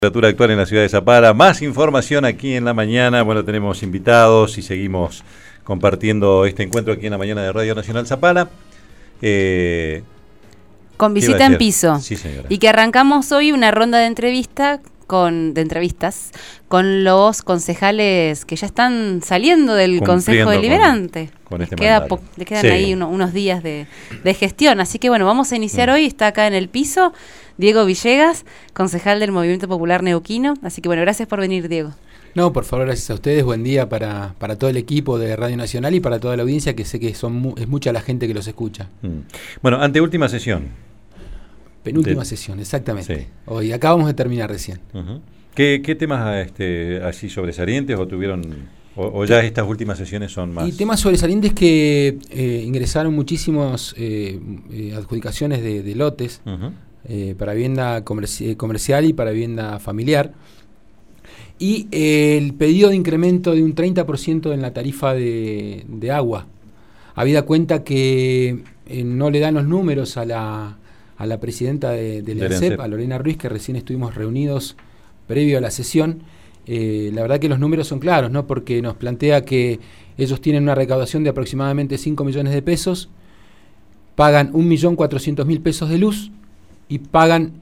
Temperatura actual en la ciudad de Zapala. Más información aquí en la mañana. Bueno, tenemos invitados y seguimos compartiendo este encuentro aquí en la mañana de Radio Nacional Zapala. Con visita en piso. Sí, señora. Y que arrancamos hoy una ronda de entrevistas con los concejales que ya están saliendo del Consejo Deliberante. Con este le quedan ahí unos días de gestión. Así que bueno, vamos a iniciar hoy. Está acá en el piso Diego Villegas, concejal del Movimiento Popular Neuquino. Así que bueno, gracias por venir, Diego. No, por favor, gracias a ustedes. Buen día para todo el equipo de Radio Nacional y para toda la audiencia, que sé que es mucha la gente que los escucha. Bueno, anteúltima sesión. Penúltima sesión, exactamente. Sí. Hoy acabamos de terminar recién. ¿Qué temas así sobresalientes o tuvieron, o ya estas últimas sesiones son más? Y temas sobresalientes que ingresaron muchísimas adjudicaciones de lotes para vivienda comercial y para vivienda familiar. Y el pedido de incremento de un 30% en la tarifa de agua. Habida cuenta que no le dan los números a la presidenta del ENSEP, a Lorena Ruiz, que recién estuvimos reunidos previo a la sesión. La verdad que los números son claros, ¿no? Porque nos plantea que ellos tienen una recaudación de aproximadamente 5 millones de pesos, pagan 1.400.000 pesos de luz y pagan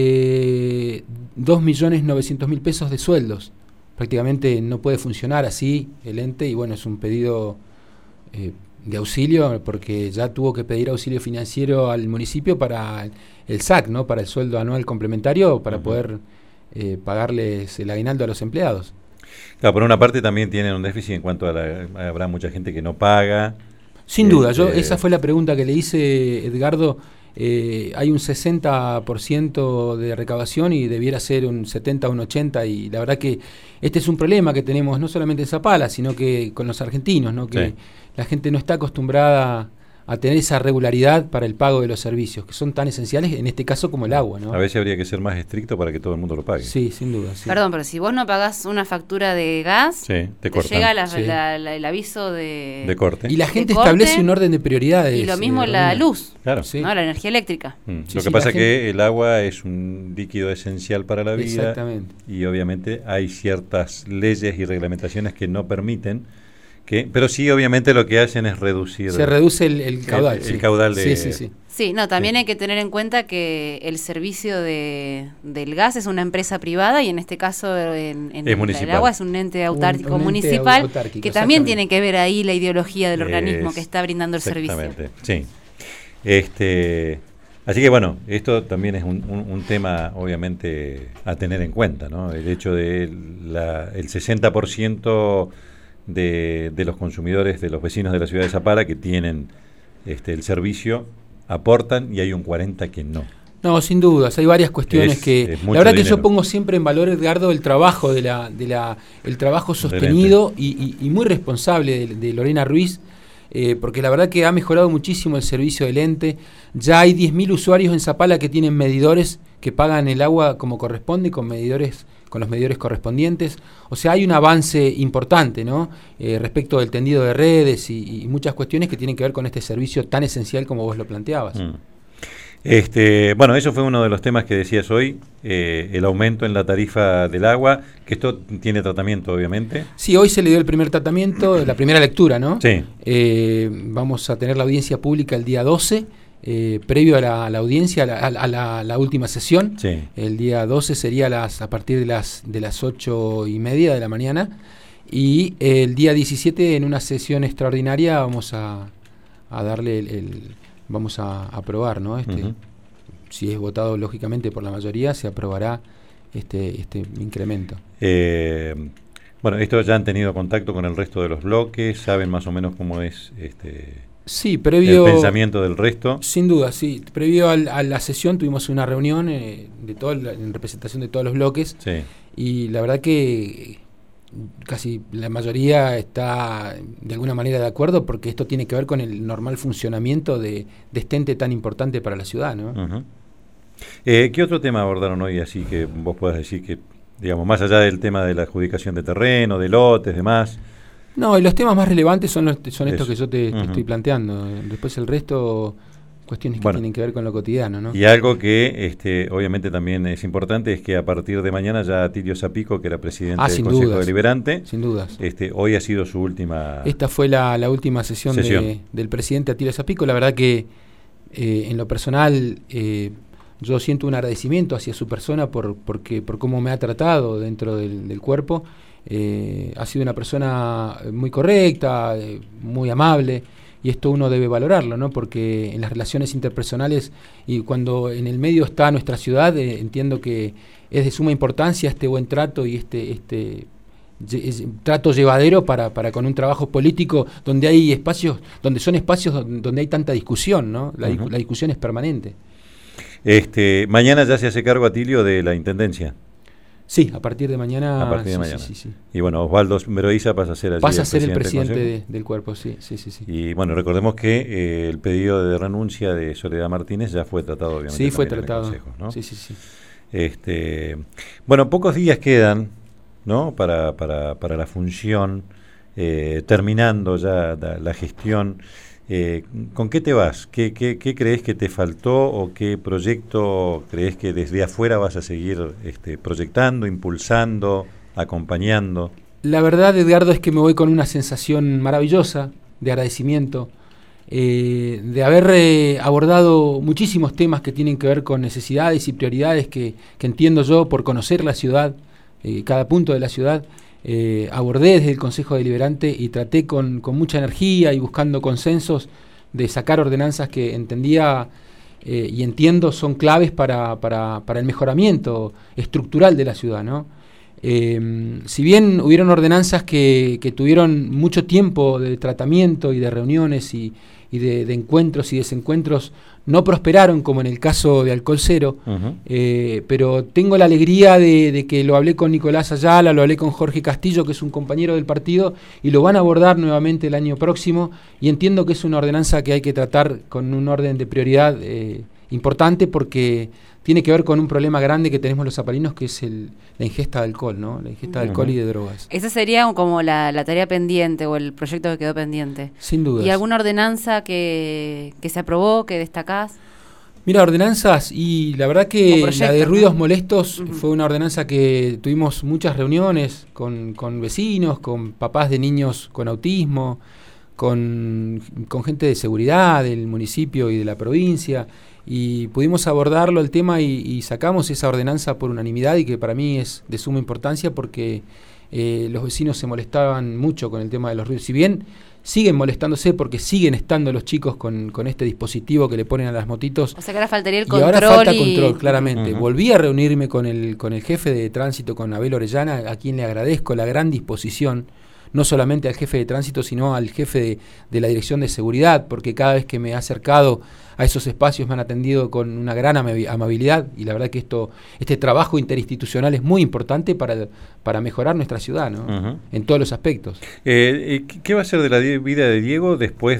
2.900.000 pesos de sueldos. Prácticamente no puede funcionar así el ente y bueno, es un pedido de auxilio, porque ya tuvo que pedir auxilio financiero al municipio para el SAC, ¿no? Para el sueldo anual complementario, para poder pagarles el aguinaldo a los empleados. Claro, por una parte también tienen un déficit en cuanto a habrá mucha gente que no paga. Sin duda, esa fue la pregunta que le hice, Edgardo. Hay un 60% de recaudación y debiera ser un 70 o un 80%, y la verdad que este es un problema que tenemos no solamente en Zapala, sino que con los argentinos, ¿no? Que la gente no está acostumbrada a tener esa regularidad para el pago de los servicios, que son tan esenciales en este caso como el agua, ¿no? A veces habría que ser más estricto para que todo el mundo lo pague. Sí, sin duda. Sí. Perdón, pero si vos no pagás una factura de gas, te llega el aviso de corte. Y la gente establece un orden de prioridades. Y lo mismo la luz, claro. ¿no? La energía eléctrica. Lo que pasa es que el agua es un líquido esencial para la vida. Exactamente. Y obviamente hay ciertas leyes y reglamentaciones que no permiten pero sí, obviamente lo que hacen es reducir. Se reduce el caudal. El caudal de. Sí, también hay que tener en cuenta que el servicio del gas es una empresa privada y en este caso el agua es un ente autárquico municipal, que también tiene que ver ahí la ideología del organismo que está brindando el servicio. Sí. Así que bueno, esto también es un tema obviamente a tener en cuenta, ¿no? El hecho de el 60% de los consumidores, de los vecinos de la ciudad de Zapala que tienen el servicio, aportan, y hay un 40% que no. No, sin dudas, hay varias cuestiones la verdad que yo pongo siempre en valor, Edgardo, el trabajo el trabajo sostenido y muy responsable de Lorena Ruiz, porque la verdad que ha mejorado muchísimo el servicio del ente. Ya hay 10.000 usuarios en Zapala que tienen medidores que pagan el agua como corresponde, con los medidores correspondientes. O sea, hay un avance importante, ¿no? Respecto del tendido de redes y muchas cuestiones que tienen que ver con este servicio tan esencial como vos lo planteabas. Bueno, eso fue uno de los temas que decías hoy, el aumento en la tarifa del agua, que esto tiene tratamiento, obviamente. Sí, hoy se le dio el primer tratamiento, la primera lectura, ¿no? Sí. Vamos a tener la audiencia pública el día 12, previo a la audiencia, a la última sesión. Sí. El día 12 sería a partir de las 8:30 de la mañana, y el día 17 en una sesión extraordinaria vamos a darle vamos a aprobar, ¿no? Si es votado lógicamente por la mayoría, se aprobará este incremento. Bueno, esto ya han tenido contacto con el resto de los bloques, saben más o menos cómo es sí, previo el pensamiento del resto. Sin duda, sí. Previo a la sesión tuvimos una reunión en representación de todos los bloques, y la verdad que casi la mayoría está de alguna manera de acuerdo, porque esto tiene que ver con el normal funcionamiento de este ente tan importante para la ciudad, ¿no? ¿Qué otro tema abordaron hoy, así que vos puedas decir que, digamos, más allá del tema de la adjudicación de terreno, de lotes, demás? No, y los temas más relevantes son estos que yo te estoy planteando. Después el resto, cuestiones que tienen que ver con lo cotidiano, ¿no? Y algo que obviamente también es importante es que a partir de mañana ya Atilio Zapico, que era presidente del Consejo Deliberante, sin dudas. Hoy ha sido su última... Esta fue la última sesión. Del presidente Atilio Zapico. La verdad que en lo personal yo siento un agradecimiento hacia su persona por cómo me ha tratado dentro del cuerpo. Ha sido una persona muy correcta, muy amable, y esto uno debe valorarlo, ¿no? Porque en las relaciones interpersonales y cuando en el medio está nuestra ciudad, entiendo que es de suma importancia este buen trato y este trato llevadero para con un trabajo político donde hay espacios, donde hay tanta discusión, ¿no? La discusión es permanente. Mañana ya se hace cargo Atilio de la Intendencia. Sí, a partir de mañana. A partir de mañana. Sí. Y bueno, Osvaldo Meroiza pasa a ser el presidente del cuerpo, sí. Y bueno, recordemos que el pedido de renuncia de Soledad Martínez ya fue tratado, obviamente. Sí, fue tratado. En el Consejo, ¿no? Sí. Bueno, pocos días quedan, ¿no? Para la función, terminando ya la gestión. ¿Con qué te vas? ¿Qué crees que te faltó o qué proyecto crees que desde afuera vas a seguir proyectando, impulsando, acompañando? La verdad, Edgardo, es que me voy con una sensación maravillosa de agradecimiento, de haber abordado muchísimos temas que tienen que ver con necesidades y prioridades que entiendo yo por conocer la ciudad, cada punto de la ciudad. Abordé desde el Consejo Deliberante y traté con mucha energía y buscando consensos de sacar ordenanzas que entendía y entiendo son claves para el mejoramiento estructural de la ciudad, ¿no? Si bien hubieron ordenanzas que tuvieron mucho tiempo de tratamiento y de reuniones y de encuentros y desencuentros, no prosperaron, como en el caso de Alcohol Cero, pero tengo la alegría de que lo hablé con Nicolás Ayala, lo hablé con Jorge Castillo, que es un compañero del partido, y lo van a abordar nuevamente el año próximo, y entiendo que es una ordenanza que hay que tratar con un orden de prioridad importante, porque tiene que ver con un problema grande que tenemos los zapalinos, que es la ingesta de alcohol, ¿no? La ingesta de alcohol y de drogas. Esa sería como la tarea pendiente o el proyecto que quedó pendiente. Sin duda. ¿Y alguna ordenanza que se aprobó, que destacás? Mira, ordenanzas, y la verdad que la de ruidos molestos fue una ordenanza que tuvimos muchas reuniones con vecinos, con papás de niños con autismo, con gente de seguridad del municipio y de la provincia, y pudimos abordarlo el tema y sacamos esa ordenanza por unanimidad, y que para mí es de suma importancia porque los vecinos se molestaban mucho con el tema de los ruidos. Si bien siguen molestándose porque siguen estando los chicos con este dispositivo que le ponen a las motitos. O sea que ahora faltaría el control. Y ahora falta control, claramente. Volví a reunirme con el jefe de tránsito, con Abel Orellana, a quien le agradezco la gran disposición, no solamente al jefe de tránsito, sino al jefe de la Dirección de Seguridad, porque cada vez que me he acercado a esos espacios me han atendido con una gran amabilidad, y la verdad que este trabajo interinstitucional es muy importante para mejorar nuestra ciudad, ¿no? En todos los aspectos. ¿Qué va a ser de la vida de Diego después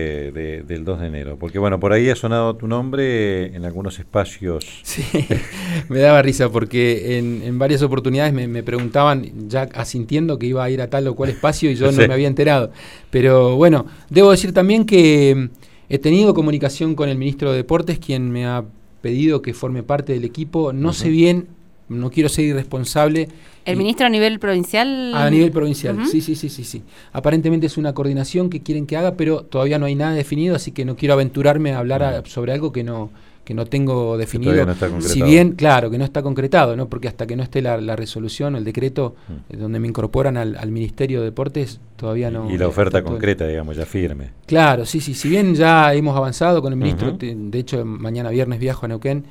del 2 de enero? Porque bueno, por ahí ha sonado tu nombre en algunos espacios. Sí, me daba risa porque en varias oportunidades me preguntaban, ya asintiendo que iba a ir a tal o cual espacio, y yo no me había enterado. Pero bueno, debo decir también que he tenido comunicación con el ministro de Deportes, quien me ha pedido que forme parte del equipo. No sé bien, no quiero ser irresponsable. ¿El ministro a nivel provincial? A nivel provincial, sí. Aparentemente es una coordinación que quieren que haga, pero todavía no hay nada definido, así que no quiero aventurarme a hablar sobre algo que no tengo definido. No está concretado. Si bien, claro, que no está concretado, ¿no? Porque hasta que no esté la resolución o el decreto donde me incorporan al Ministerio de Deportes, todavía no. Y la oferta concreta, digamos, ya firme. Claro, sí. Si bien ya hemos avanzado con el ministro, de hecho mañana viernes viajo a Neuquén,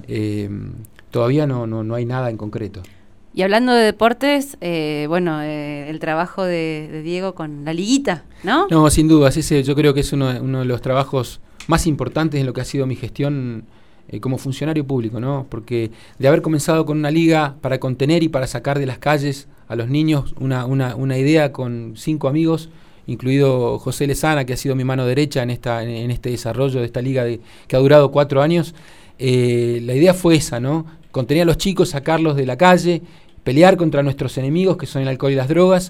todavía no hay nada en concreto. Y hablando de deportes, el trabajo de Diego con la liguita, ¿no? No, sin dudas, ese yo creo que es uno de los trabajos más importantes en lo que ha sido mi gestión como funcionario público, ¿no? Porque de haber comenzado con una liga para contener y para sacar de las calles a los niños, una idea con 5 amigos, incluido José Lezana, que ha sido mi mano derecha en este desarrollo de esta liga que ha durado 4 años, la idea fue esa, ¿no? Contener a los chicos, sacarlos de la calle, pelear contra nuestros enemigos, que son el alcohol y las drogas,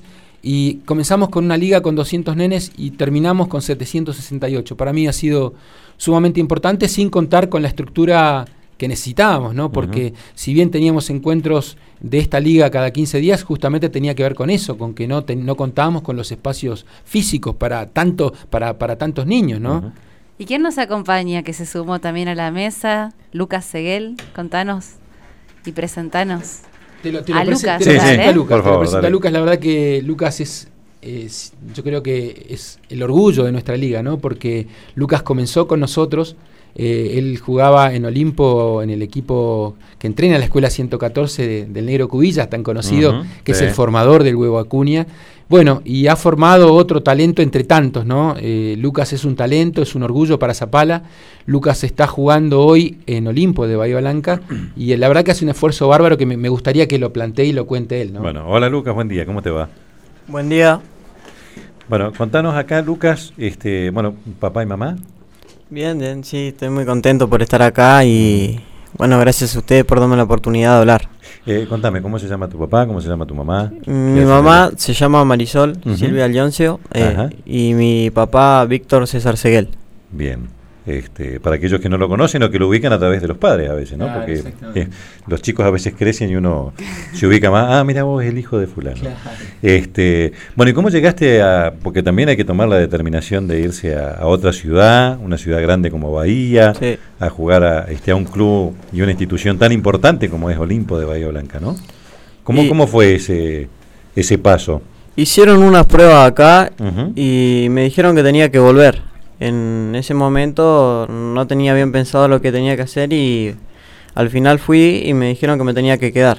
y comenzamos con una liga con 200 nenes y terminamos con 768. Para mí ha sido sumamente importante, sin contar con la estructura que necesitábamos, ¿no? Porque si bien teníamos encuentros de esta liga cada 15 días, justamente tenía que ver con eso, con que no contábamos con los espacios físicos para tantos niños, ¿no? ¿Y quién nos acompaña, que se sumó también a la mesa? Lucas Seguel, contanos y presentanos. Lucas. Por favor, a Lucas. La verdad que Lucas es yo creo que es el orgullo de nuestra liga, ¿no? Porque Lucas comenzó con nosotros. Él jugaba en Olimpo, en el equipo que entrena la escuela 114 del Negro Cubillas, tan conocido, que es el formador del Huevo Acuña. Bueno, y ha formado otro talento entre tantos, ¿no? Lucas es un talento, es un orgullo para Zapala. Lucas está jugando hoy en Olimpo de Bahía Blanca y la verdad que hace un esfuerzo bárbaro que me gustaría que lo plantee y lo cuente él, ¿no? Bueno, hola Lucas, buen día, ¿cómo te va? Buen día. Bueno, contanos acá, Lucas, papá y mamá. Bien, sí, estoy muy contento por estar acá y bueno, gracias a ustedes por darme la oportunidad de hablar. Contame, ¿cómo se llama tu papá? ¿Cómo se llama tu mamá? Mi mamá se llama Marisol Silvia Leoncio y mi papá Víctor César Seguel. Bien. Para aquellos que no lo conocen o que lo ubican a través de los padres a veces, ¿no? Porque los chicos a veces crecen y uno se ubica más, mira vos, es el hijo de fulano. Claro. Bueno, ¿y cómo llegaste porque también hay que tomar la determinación de irse a otra ciudad, una ciudad grande como Bahía, a jugar a un club y una institución tan importante como es Olimpo de Bahía Blanca, ¿no? ¿Cómo fue ese paso? Hicieron unas pruebas acá y me dijeron que tenía que volver. En ese momento no tenía bien pensado lo que tenía que hacer y al final fui y me dijeron que me tenía que quedar.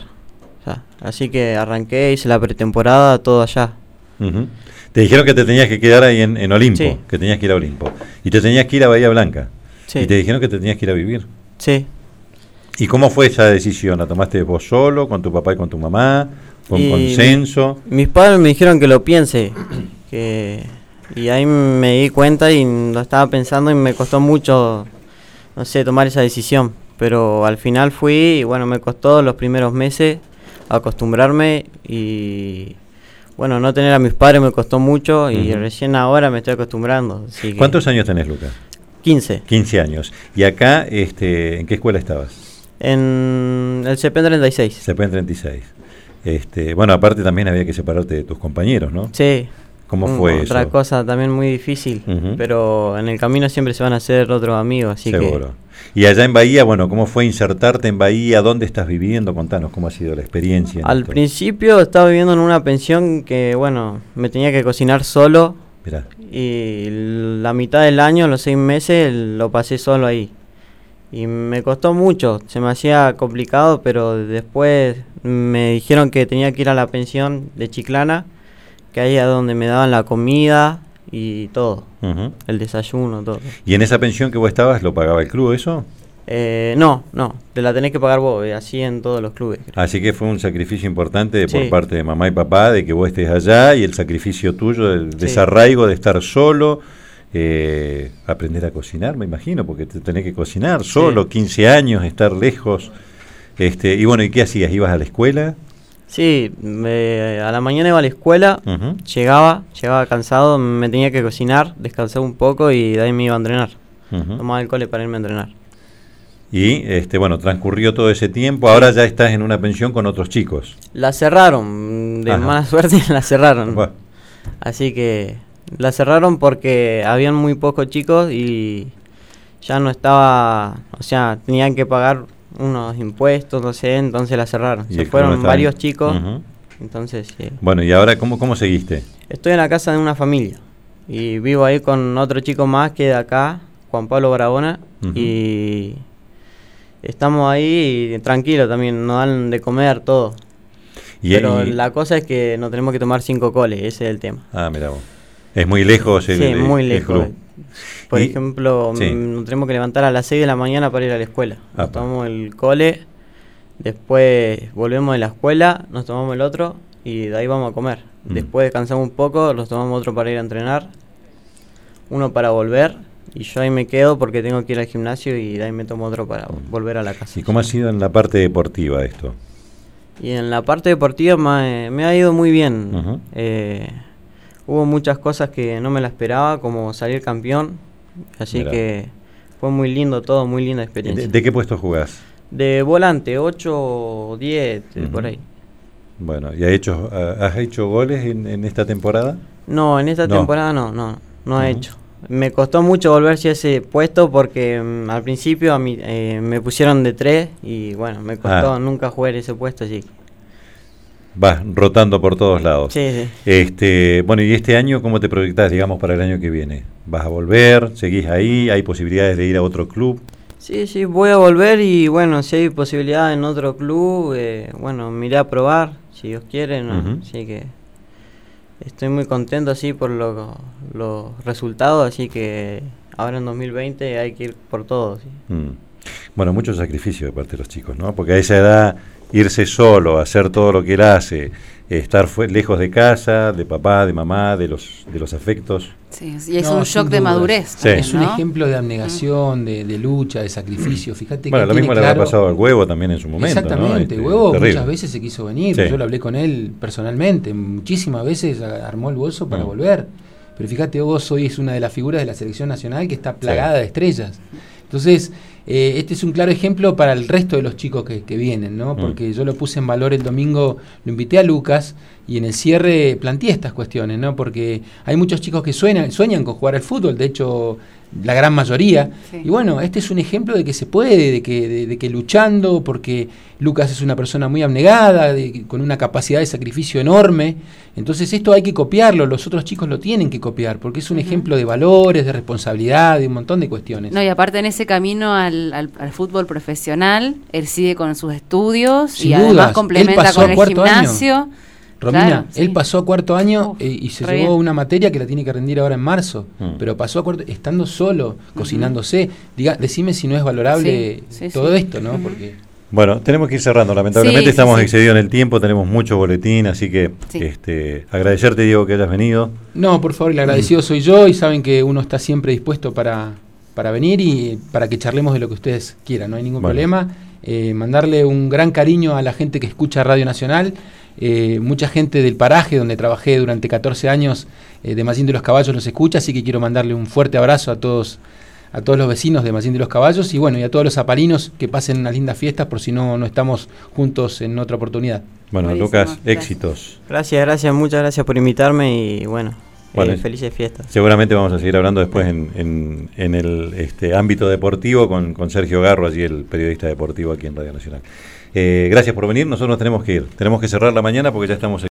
Así que arranqué, hice la pretemporada, todo allá. Te dijeron que te tenías que quedar ahí en Olimpo, que tenías que ir a Olimpo. Y te tenías que ir a Bahía Blanca. Y te dijeron que te tenías que ir a vivir. Sí. ¿Y cómo fue esa decisión? ¿La tomaste vos solo, con tu papá y con tu mamá? ¿Con consenso? Mis padres me dijeron que lo piense, y ahí me di cuenta y lo estaba pensando y me costó mucho, tomar esa decisión. Pero al final fui y bueno, me costó los primeros meses acostumbrarme y bueno, no tener a mis padres me costó mucho y recién ahora me estoy acostumbrando. Así que ¿Cuántos años tenés, Lucas? 15. 15 años. ¿Y acá en qué escuela estabas? En el CEPEN 36. CEPEN 36. Bueno, aparte también había que separarte de tus compañeros, ¿no? Sí. ¿Cómo fue otra eso? Cosa también muy difícil, pero en el camino siempre se van a hacer otros amigos, así seguro. Y allá en Bahía, bueno, ¿cómo fue insertarte en Bahía? ¿Dónde estás viviendo? Contanos cómo ha sido la experiencia. Al principio estaba viviendo en una pensión que, bueno, me tenía que cocinar solo. Mirá. Y la mitad del año, los 6 meses, lo pasé solo ahí. Y me costó mucho, se me hacía complicado, pero después me dijeron que tenía que ir a la pensión de Chiclana, que ahí es donde me daban la comida y todo, el desayuno, todo. ¿Y en esa pensión que vos estabas lo pagaba el club eso? No, te la tenés que pagar vos, así en todos los clubes. Creo. Así que fue un sacrificio importante por parte de mamá y papá de que vos estés allá y el sacrificio tuyo del desarraigo de estar solo, aprender a cocinar, me imagino, porque te tenés que cocinar solo, 15 años, estar lejos. Y bueno, ¿y qué hacías? ¿Ibas a la escuela? Sí, a la mañana iba a la escuela, llegaba cansado, me tenía que cocinar, descansar un poco y de ahí me iba a entrenar. Tomaba el cole para irme a entrenar. Y bueno, transcurrió todo ese tiempo, ahora ya estás en una pensión con otros chicos. La cerraron, de mala suerte la cerraron. Bueno. Así que la cerraron porque habían muy pocos chicos y ya no estaba, tenían que pagar unos impuestos, entonces la cerraron. Se fueron varios chicos, entonces Bueno, ¿y ahora cómo seguiste? Estoy en la casa de una familia y vivo ahí con otro chico más que de acá, Juan Pablo Barahona, y estamos ahí tranquilos también, nos dan de comer todo. Pero la cosa es que nos tenemos que tomar 5 coles, ese es el tema. Mira vos. ¿Es muy lejos muy lejos. Por ejemplo, nos tenemos que levantar a las 6 de la mañana para ir a la escuela. Nos tomamos el cole, después volvemos de la escuela, nos tomamos el otro y de ahí vamos a comer. Después descansamos un poco, nos tomamos otro para ir a entrenar, uno para volver y yo ahí me quedo porque tengo que ir al gimnasio y de ahí me tomo otro para volver a la casa. ¿Y cómo ha sido en la parte deportiva esto? Y en la parte deportiva me ha ido muy bien. Uh-huh. Hubo muchas cosas que no me las esperaba, como salir campeón. Así que fue muy lindo todo, muy linda experiencia. ¿De qué puesto jugás? De volante, 8 o 10, por ahí. Bueno, ¿y has hecho goles en esta temporada? No, en esta temporada no he hecho. Me costó mucho volver a ese puesto porque al principio a mí me pusieron de 3 y bueno, me costó nunca jugar ese puesto, así que... Vas rotando por todos lados. Sí. Bueno, ¿y este año cómo te proyectás, digamos, para el año que viene? ¿Vas a volver? ¿Seguís ahí? ¿Hay posibilidades de ir a otro club? Sí, voy a volver y bueno, si hay posibilidad en otro club, bueno, me iré a probar, si Dios quiere, ¿no? Uh-huh. Así que estoy muy contento así por los resultados, así que ahora en 2020 hay que ir por todo. ¿Sí? Bueno, mucho sacrificio de parte de los chicos, ¿no? Porque a esa edad irse solo, hacer todo lo que él hace, estar lejos de casa, de papá, de mamá, de los afectos. Sí, y es un shock de madurez. Sí. Es un ejemplo de abnegación, de lucha, de sacrificio. Fíjate bueno, que lo mismo le habrá pasado al Huevo también en su momento. Exactamente, ¿no? Huevo terrible. Muchas veces se quiso venir, yo lo hablé con él personalmente, muchísimas veces armó el bolso para volver. Pero fíjate, vos hoy es una de las figuras de la selección nacional que está plagada de estrellas. Entonces, este es un claro ejemplo para el resto de los chicos que vienen, ¿no? Porque yo lo puse en valor el domingo, lo invité a Lucas y en el cierre planteé estas cuestiones, ¿no? Porque hay muchos chicos que sueñan con jugar al fútbol, de hecho la gran mayoría, y bueno, este es un ejemplo de que se puede, de que luchando, porque Lucas es una persona muy abnegada, con una capacidad de sacrificio enorme, entonces esto hay que copiarlo, los otros chicos lo tienen que copiar, porque es un ejemplo de valores, de responsabilidad, de un montón de cuestiones. No, y aparte en ese camino al fútbol profesional, él sigue con sus estudios sin y dudas. Además complementa con el gimnasio. Año. Romina, él pasó a cuarto año y se llevó una materia que la tiene que rendir ahora en marzo, pero pasó a cuarto estando solo, cocinándose. Decime si no es valorable todo esto, ¿no? Porque bueno, tenemos que ir cerrando, lamentablemente estamos excedidos en el tiempo, tenemos mucho boletín, así que agradecerte, Diego, que hayas venido. No, por favor, el agradecido soy yo y saben que uno está siempre dispuesto para venir y para que charlemos de lo que ustedes quieran, no hay ningún problema. Mandarle un gran cariño a la gente que escucha Radio Nacional. Mucha gente del paraje donde trabajé durante 14 años de Mallín de los Caballos los escucha, así que quiero mandarle un fuerte abrazo a todos los vecinos de Mallín de los Caballos y bueno, y a todos los zapalinos que pasen unas lindas fiestas por si no estamos juntos en otra oportunidad. Bueno, Lucas, éxitos. Gracias, muchas gracias por invitarme y bueno, felices fiestas. Seguramente vamos a seguir hablando después en el ámbito deportivo con Sergio Garro, allí el periodista deportivo aquí en Radio Nacional. Gracias por venir, nosotros nos tenemos que ir, tenemos que cerrar la mañana porque ya estamos